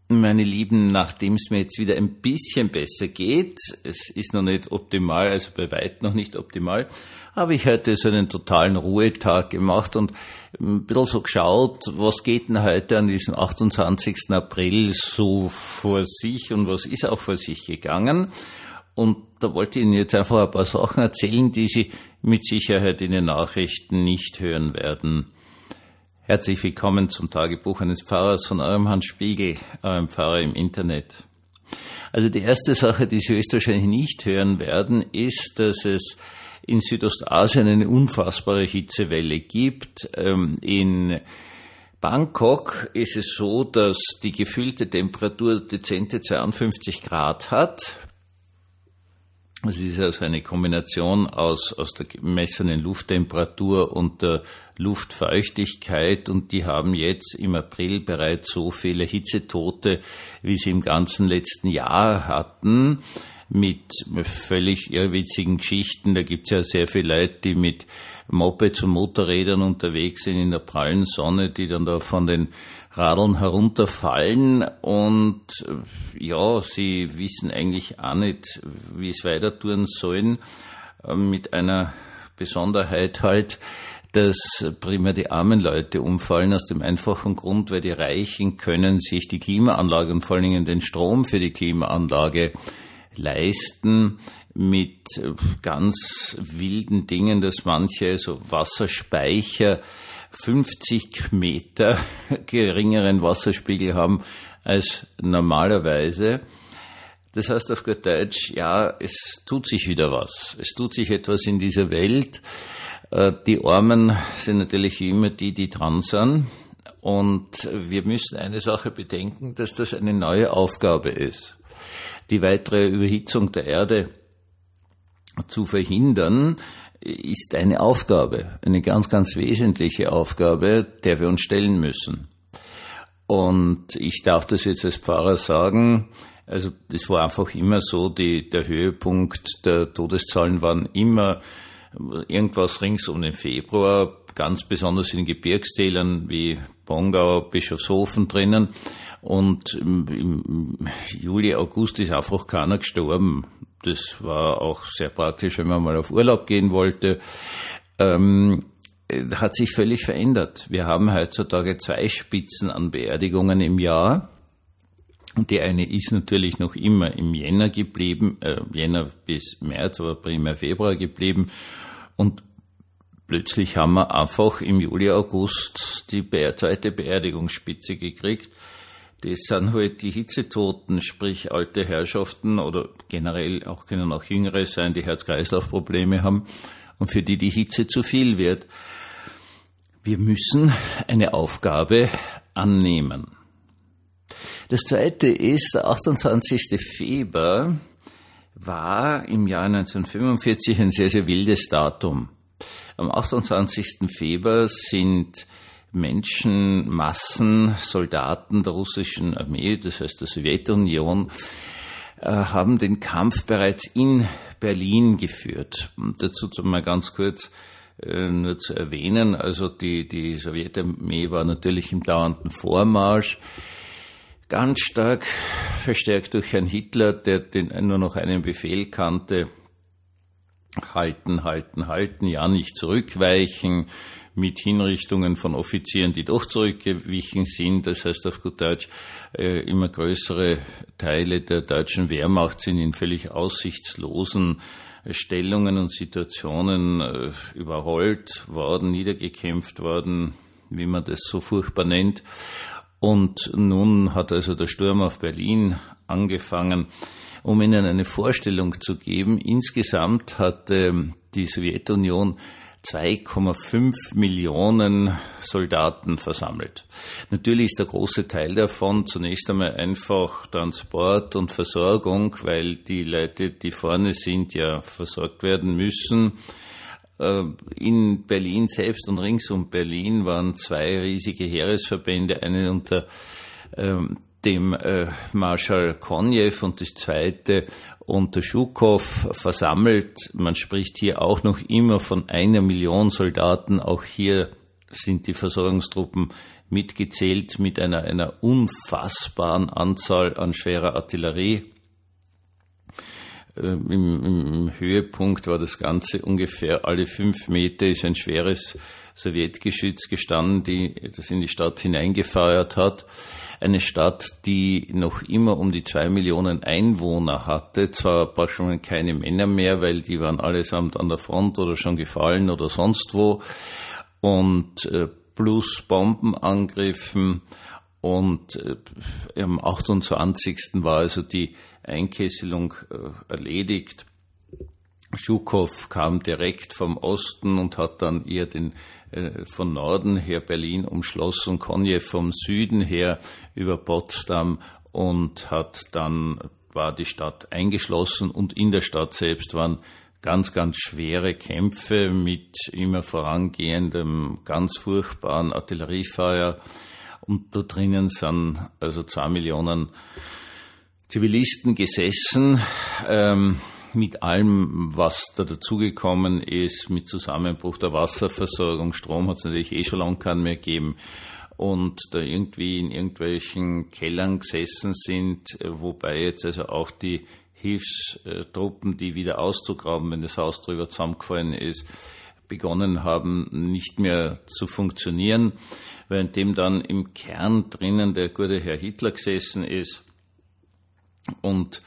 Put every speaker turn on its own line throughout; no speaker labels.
Meine Lieben, nachdem es mir jetzt wieder ein bisschen besser geht, es ist noch nicht optimal, also bei weitem noch nicht optimal, habe ich heute so einen totalen Ruhetag gemacht und ein bisschen so geschaut, was geht denn heute an diesem 28. April so vor sich und was ist auch vor sich gegangen. Und da wollte ich Ihnen jetzt einfach ein paar Sachen erzählen, die Sie mit Sicherheit in den Nachrichten nicht hören werden. Herzlich willkommen zum Tagebuch eines Pfarrers von eurem Hans Spiegel, eurem Pfarrer im Internet. Also die erste Sache, die Sie höchstwahrscheinlich nicht hören werden, ist, dass es in Südostasien eine unfassbare Hitzewelle gibt. In Bangkok ist es so, dass die gefühlte Temperatur dezente 52 Grad hat. Es ist also eine Kombination aus der gemessenen Lufttemperatur und der Luftfeuchtigkeit, und die haben jetzt im April bereits so viele Hitzetote, wie sie im ganzen letzten Jahr hatten, mit völlig irrwitzigen Geschichten. Da gibt's ja sehr viele Leute, die mit Mopeds und Motorrädern unterwegs sind in der prallen Sonne, die dann da von den Radeln herunterfallen, und ja, sie wissen eigentlich auch nicht, wie es weiter tun sollen, mit einer Besonderheit halt, dass primär die armen Leute umfallen, aus dem einfachen Grund, weil die Reichen können sich die Klimaanlage und vor allen Dingen den Strom für die Klimaanlage leisten, mit ganz wilden Dingen, dass manche so Wasserspeicher 50 Meter geringeren Wasserspiegel haben als normalerweise. Das heißt auf gut Deutsch, ja, es tut sich wieder was. Es tut sich etwas in dieser Welt. Die Armen sind natürlich immer die dran sind. Und wir müssen eine Sache bedenken, dass das eine neue Aufgabe ist. Die weitere Überhitzung der Erde zu verhindern, ist eine Aufgabe, eine ganz, ganz wesentliche Aufgabe, der wir uns stellen müssen. Und ich darf das jetzt als Pfarrer sagen, also es war einfach immer so, der Höhepunkt der Todeszahlen waren immer irgendwas rings um den Februar, ganz besonders in den Gebirgstälern wie Bongau, Bischofshofen drinnen. Und im Juli, August ist einfach keiner gestorben. Das war auch sehr praktisch, wenn man mal auf Urlaub gehen wollte. Hat sich völlig verändert. Wir haben heutzutage 2 Spitzen an Beerdigungen im Jahr. Und die eine ist natürlich noch immer im Jänner geblieben, Jänner bis März, aber primär Februar geblieben. Und plötzlich haben wir einfach im Juli, August die zweite Beerdigungsspitze gekriegt. Das sind halt die Hitzetoten, sprich alte Herrschaften oder generell auch können auch Jüngere sein, die Herz-Kreislauf-Probleme haben und für die Hitze zu viel wird. Wir müssen eine Aufgabe annehmen. Das zweite ist, der 28. Februar war im Jahr 1945 ein sehr, sehr wildes Datum. Am 28. Februar sind Menschenmassen, Soldaten der russischen Armee, das heißt der Sowjetunion, haben den Kampf bereits in Berlin geführt. Und dazu mal ganz kurz nur zu erwähnen, also die Sowjetarmee war natürlich im dauernden Vormarsch, ganz stark verstärkt durch Herrn Hitler, der nur noch einen Befehl kannte: halten, halten, halten, ja nicht zurückweichen, mit Hinrichtungen von Offizieren, die doch zurückgewichen sind. Das heißt auf gut Deutsch, immer größere Teile der deutschen Wehrmacht sind in völlig aussichtslosen Stellungen und Situationen überrollt worden, niedergekämpft worden, wie man das so furchtbar nennt. Und nun hat also der Sturm auf Berlin angefangen. Um Ihnen eine Vorstellung zu geben, insgesamt hat die Sowjetunion 2,5 Millionen Soldaten versammelt. Natürlich ist der große Teil davon zunächst einmal einfach Transport und Versorgung, weil die Leute, die vorne sind, ja versorgt werden müssen. In Berlin selbst und rings um Berlin waren 2 riesige Heeresverbände, eine unter dem Marschall Konjew und das zweite unter Schukow versammelt. Man spricht hier auch noch immer von 1 Million Soldaten. Auch hier sind die Versorgungstruppen mitgezählt, mit einer unfassbaren Anzahl an schwerer Artillerie. Im Höhepunkt war das Ganze ungefähr alle 5 Meter ist ein schweres Sowjetgeschütz gestanden, das in die Stadt hineingefeuert hat. Eine Stadt, die noch immer um die 2 Millionen Einwohner hatte, zwar schon keine Männer mehr, weil die waren allesamt an der Front oder schon gefallen oder sonst wo, und plus Bombenangriffen, und am 28. war also die Einkesselung erledigt. Zhukow kam direkt vom Osten und hat dann eher von Norden her Berlin umschlossen, Konjew vom Süden her über Potsdam, und war die Stadt eingeschlossen, und in der Stadt selbst waren ganz, ganz schwere Kämpfe mit immer vorangehendem, ganz furchtbaren Artilleriefeuer, und da drinnen sind also 2 Millionen Zivilisten gesessen, mit allem, was da dazugekommen ist, mit Zusammenbruch der Wasserversorgung. Strom hat es natürlich schon lange keinen mehr gegeben, und da irgendwie in irgendwelchen Kellern gesessen sind, wobei jetzt also auch die Hilfstruppen, die wieder auszugraben, wenn das Haus drüber zusammengefallen ist, begonnen haben, nicht mehr zu funktionieren, währenddem dann im Kern drinnen der gute Herr Hitler gesessen ist und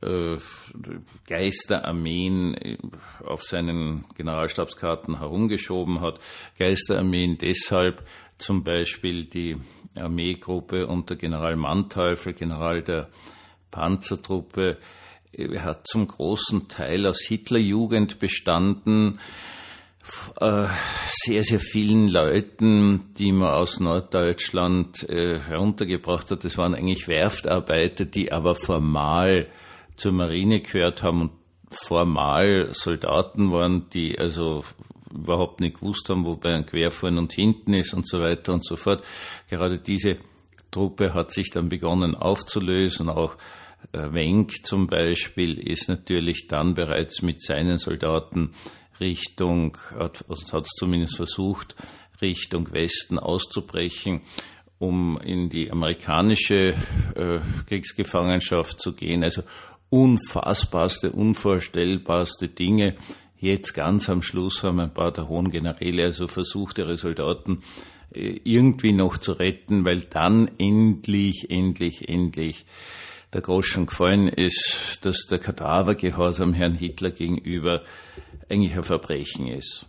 Geisterarmeen auf seinen Generalstabskarten herumgeschoben hat. Geisterarmeen deshalb, zum Beispiel die Armeegruppe unter General Manteuffel, General der Panzertruppe, hat zum großen Teil aus Hitlerjugend bestanden, sehr, sehr vielen Leuten, die man aus Norddeutschland heruntergebracht hat. Das waren eigentlich Werftarbeiter, die aber formal zur Marine gehört haben und formal Soldaten waren, die also überhaupt nicht gewusst haben, wo Bayern quer vorn und hinten ist und so weiter und so fort. Gerade diese Truppe hat sich dann begonnen aufzulösen. Auch Wenck zum Beispiel ist natürlich dann bereits mit seinen Soldaten hat es zumindest versucht, Richtung Westen auszubrechen, um in die amerikanische Kriegsgefangenschaft zu gehen. Also unfassbarste, unvorstellbarste Dinge. Jetzt ganz am Schluss haben ein paar der hohen Generäle also versucht, ihre Soldaten irgendwie noch zu retten, weil dann endlich der Groschen gefallen ist, dass der Kadavergehorsam Herrn Hitler gegenüber eigentlich ein Verbrechen ist.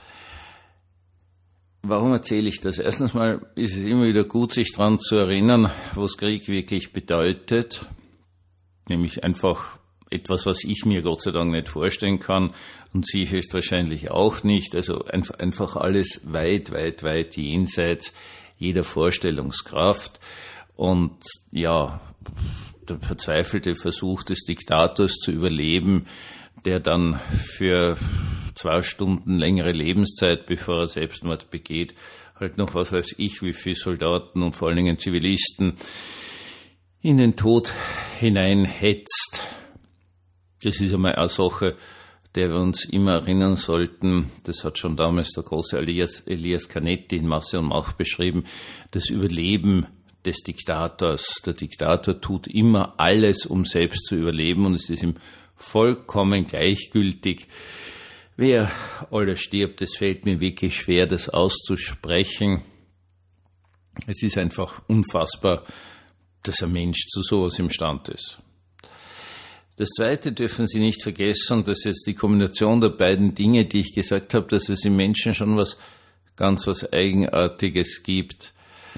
Warum erzähle ich das? Erstens mal ist es immer wieder gut, sich daran zu erinnern, was Krieg wirklich bedeutet. Nämlich einfach etwas, was ich mir Gott sei Dank nicht vorstellen kann und Sie höchstwahrscheinlich auch nicht. Also einfach alles weit jenseits jeder Vorstellungskraft. Und ja, der verzweifelte Versuch des Diktators zu überleben, der dann für 2 Stunden längere Lebenszeit, bevor er Selbstmord begeht, halt noch was weiß ich, wie viele Soldaten und vor allen Dingen Zivilisten in den Tod hineinhetzt. Das ist einmal eine Sache, der wir uns immer erinnern sollten. Das hat schon damals der große Elias Canetti in Masse und Macht beschrieben. Das Überleben des Diktators. Der Diktator tut immer alles, um selbst zu überleben, und es ist ihm vollkommen gleichgültig, wer alles stirbt. Es fällt mir wirklich schwer, das auszusprechen. Es ist einfach unfassbar, dass ein Mensch zu sowas imstande ist. Das Zweite dürfen Sie nicht vergessen, dass jetzt die Kombination der beiden Dinge, die ich gesagt habe, dass es im Menschen schon was Eigenartiges gibt.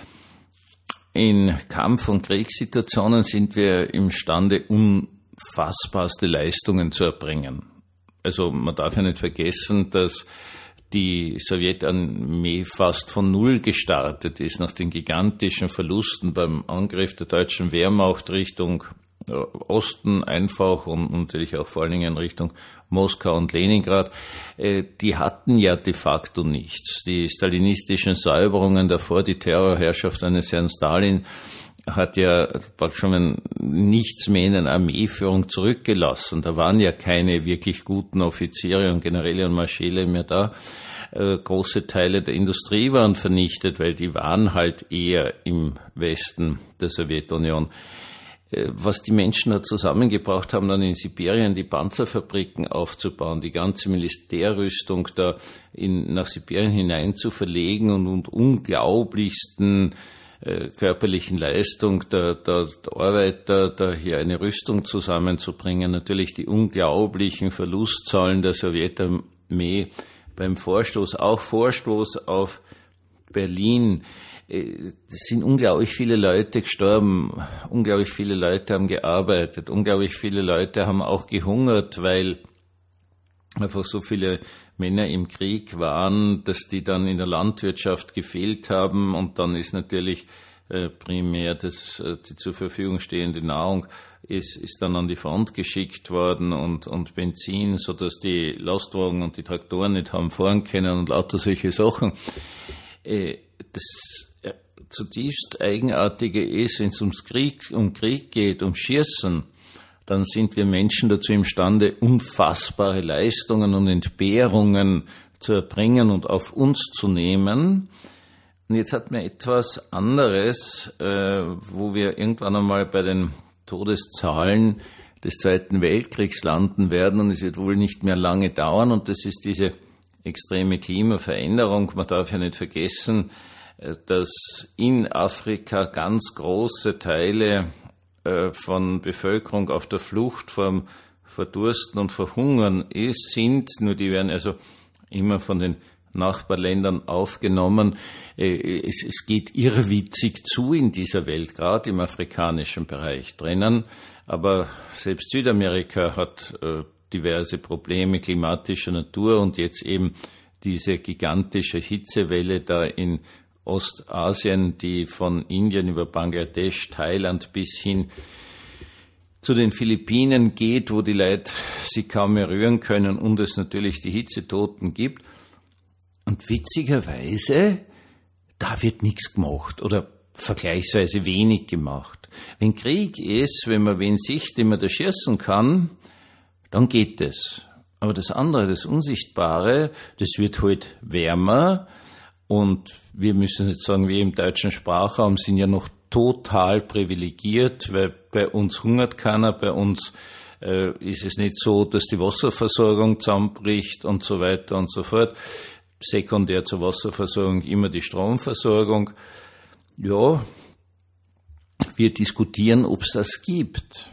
In Kampf- und Kriegssituationen sind wir imstande, unfassbarste Leistungen zu erbringen. Also man darf ja nicht vergessen, dass die Sowjetarmee fast von Null gestartet ist, nach den gigantischen Verlusten beim Angriff der deutschen Wehrmacht Richtung Osten einfach und natürlich auch vor allen Dingen in Richtung Moskau und Leningrad. Die hatten ja de facto nichts. Die stalinistischen Säuberungen davor, die Terrorherrschaft eines Herrn Stalin, hat ja schon nichts mehr in der Armeeführung zurückgelassen. Da waren ja keine wirklich guten Offiziere und Generäle und Marschäle mehr da. Große Teile der Industrie waren vernichtet, weil die waren halt eher im Westen der Sowjetunion. Was die Menschen da zusammengebracht haben, dann in Sibirien die Panzerfabriken aufzubauen, die ganze Militärrüstung da nach Sibirien hinein zu verlegen und unglaublichsten körperlichen Leistung der Arbeiter, da hier eine Rüstung zusammenzubringen. Natürlich die unglaublichen Verlustzahlen der Sowjetarmee beim Vorstoß auf Berlin. Es sind unglaublich viele Leute gestorben, unglaublich viele Leute haben gearbeitet, unglaublich viele Leute haben auch gehungert, weil einfach so viele Männer im Krieg waren, dass die dann in der Landwirtschaft gefehlt haben, und dann ist natürlich primär die zur Verfügung stehende Nahrung ist dann an die Front geschickt worden und Benzin, so dass die Lastwagen und die Traktoren nicht haben fahren können und lauter solche Sachen. Das zutiefst Eigenartige ist, wenn es um Krieg geht, um Schießen, dann sind wir Menschen dazu imstande, unfassbare Leistungen und Entbehrungen zu erbringen und auf uns zu nehmen. Und jetzt hat man etwas anderes, wo wir irgendwann einmal bei den Todeszahlen des Zweiten Weltkriegs landen werden, und es wird wohl nicht mehr lange dauern, und das ist diese extreme Klimaveränderung. Man darf ja nicht vergessen, dass in Afrika ganz große Teile von Bevölkerung auf der Flucht vom Verdursten und Verhungern sind, nur die werden also immer von den Nachbarländern aufgenommen. Es geht irrwitzig zu in dieser Welt, gerade im afrikanischen Bereich drinnen, aber selbst Südamerika hat diverse Probleme klimatischer Natur, und jetzt eben diese gigantische Hitzewelle da in Ostasien, die von Indien über Bangladesch, Thailand bis hin zu den Philippinen geht, wo die Leute sich kaum mehr rühren können und es natürlich die Hitzetoten gibt. Und witzigerweise, da wird nichts gemacht oder vergleichsweise wenig gemacht. Wenn Krieg ist, wenn man wen sieht, den man da schießen kann, dann geht es. Aber das andere, das Unsichtbare, das wird halt wärmer, und wir müssen jetzt sagen, wir im deutschen Sprachraum sind ja noch total privilegiert, weil bei uns hungert keiner, bei uns ist es nicht so, dass die Wasserversorgung zusammenbricht und so weiter und so fort. Sekundär zur Wasserversorgung immer die Stromversorgung. Ja, wir diskutieren, ob es das gibt.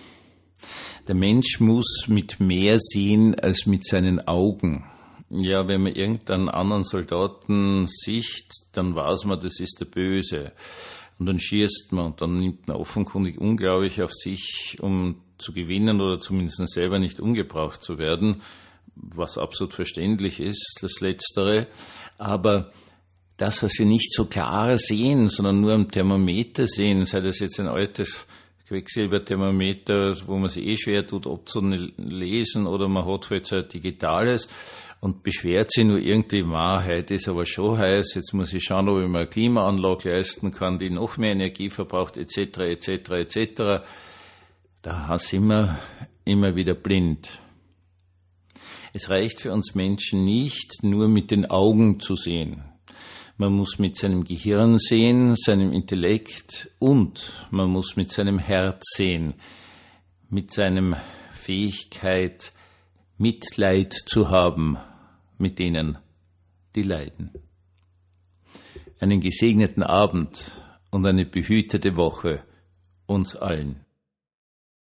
Der Mensch muss mit mehr sehen als mit seinen Augen. Ja, wenn man irgendeinen anderen Soldaten sieht, dann weiß man, das ist der Böse. Und dann schießt man, und dann nimmt man offenkundig unglaublich auf sich, um zu gewinnen oder zumindest selber nicht umgebracht zu werden, was absolut verständlich ist, das Letztere. Aber das, was wir nicht so klar sehen, sondern nur am Thermometer sehen, sei das jetzt ein altes Quecksilberthermometer, wo man sich schwer tut, abzulesen, oder man hat halt so ein digitales und beschwert sich nur irgendwie, heute ist aber schon heiß, jetzt muss ich schauen, ob ich mir eine Klimaanlage leisten kann, die noch mehr Energie verbraucht, etc., etc., etc. Da sind wir immer wieder blind. Es reicht für uns Menschen nicht, nur mit den Augen zu sehen. Man muss mit seinem Gehirn sehen, seinem Intellekt, und man muss mit seinem Herz sehen, mit seiner Fähigkeit, Mitleid zu haben mit denen, die leiden. Einen gesegneten Abend und eine behütete Woche uns allen.